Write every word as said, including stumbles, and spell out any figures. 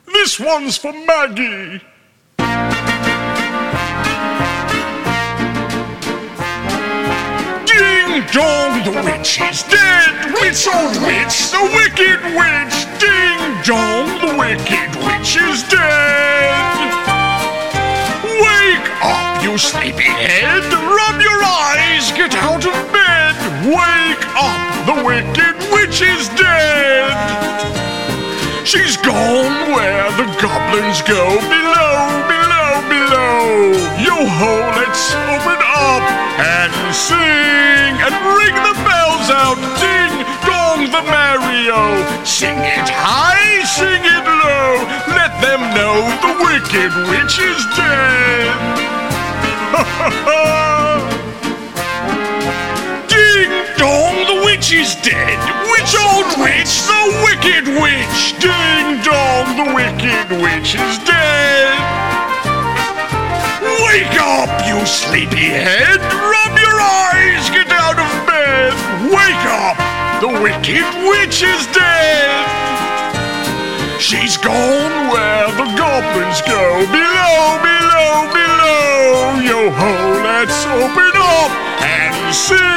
This one's for Maggie. Ding dong, the witch is dead. Witch, old witch, the wicked witch. Ding dong, the wicked witch is dead. Wake up, you sleepyhead. Rub your eyes, get out of bed. Wake up, the wicked witch is dead. She's gone where the goblins go. Below, below, below. Yo-ho, let's open up and sing and ring the bells out. Ding dong the Mario. Sing it high, sing it low. Let them know the wicked witch is dead. Ha ha ha! Ding dong, the witch is dead. Witch, old witch, the wicked witch. Ding dong, the wicked witch is dead. Wake up, you sleepyhead. Rub your eyes, get out of bed. Wake up, the wicked witch is dead. She's gone where the goblins go. Below, below, below. Yo-ho, let's open up and sing